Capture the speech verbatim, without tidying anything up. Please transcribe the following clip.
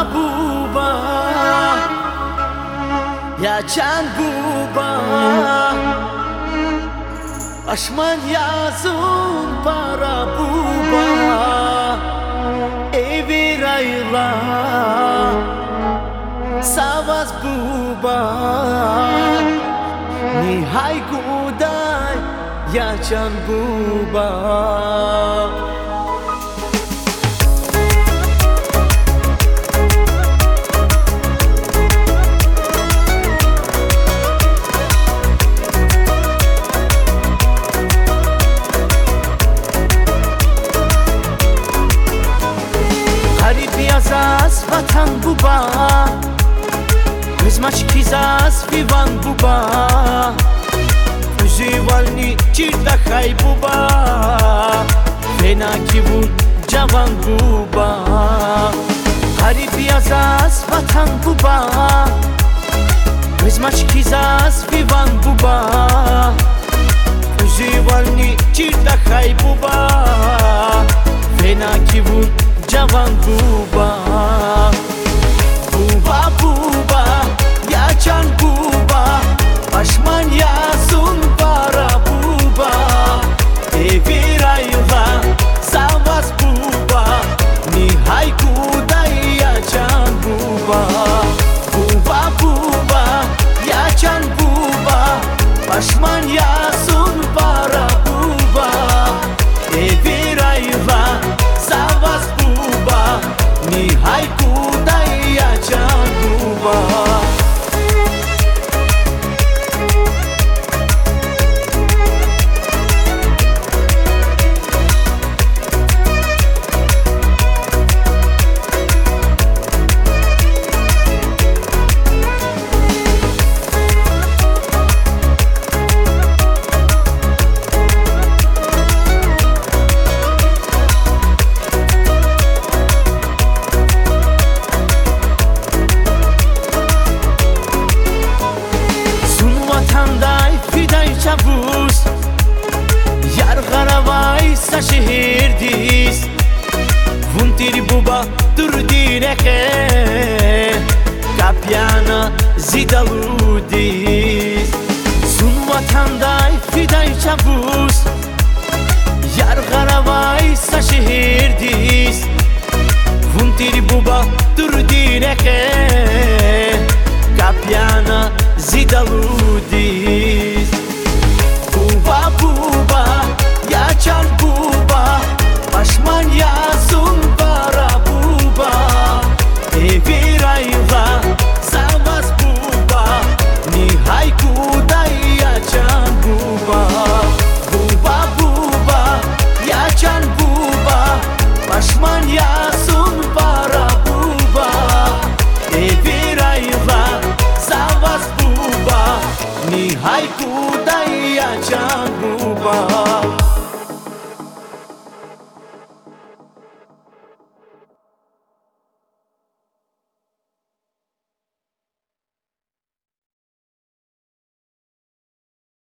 buba ya can buba aşman yazın para buba evi rayla savas buba nihai gudai ya can buba Yazas vatan buba Kızmaç kizas vivan buba Kuzivalni çirta hay buba Fena kivun cavan buba Harip yazas vatan buba Kızmaç kizas vivan buba Kuzivalni çirta hay buba Fena kivun cavan buba Buba buba ya can buba Aşman yazın para buba Evi rayla savas buba Nihai kudai ya can buba Buba buba ya can buba Aşman yazın para buba Evi rayla savas buba Nihai kudai ya can buba Çavuz Yar garavay sa şehirdiz Vuntiri buba dur direke Kapyana zidaludiz Sun vatanday fiday çavuz Yar garavay sa şehirdiz Vuntiri buba dur direke Kapyana zidaludiz Buba buba ya can buba Aşman yazın para buba Evi rayla savas buba Nihai kudai ya can buba Buba buba ya can buba Aşman yazın